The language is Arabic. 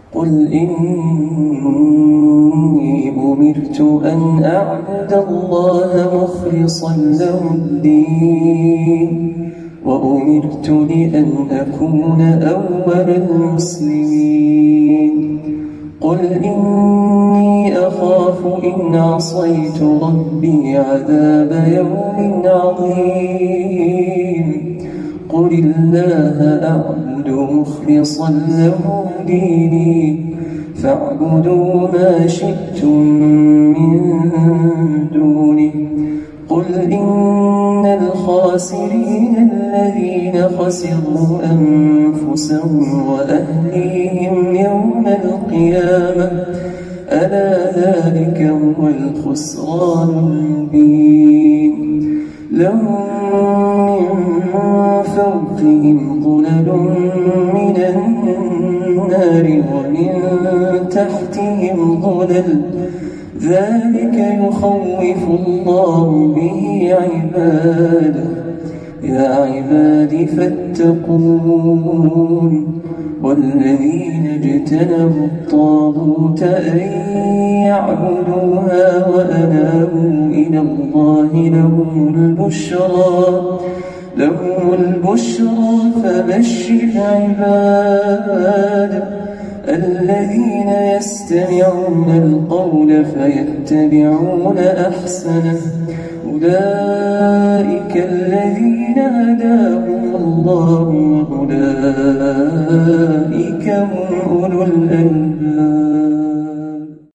قل إني أمرت أن أعبد الله مخلصا له الدين وأمرت لأن أكون أول المسلمين قل إني أخاف إن عصيت ربي عذاب يوم عظيم قل الله أعبد مخلصا له ديني فاعبدوا ما شئتم من دونه قل إن الخاسرين الذين خسروا أنفسهم وأهليهم يوم القيامة ألا ذلك هو الخسران المبين لهم من فوقهم ظلل من النار ومن تحتهم ظلل ذلك يخوف الله به عباده يا عباد فاتقون والذين اجتنبوا الطاغوت أن يعبدوها وأنابوا إلى الله لهم البشرى فبشر عباد الذين يستمعون القول فيتبعون أحسنه أولئك الذين هداهم الله وأولئك هم أولو الألباب.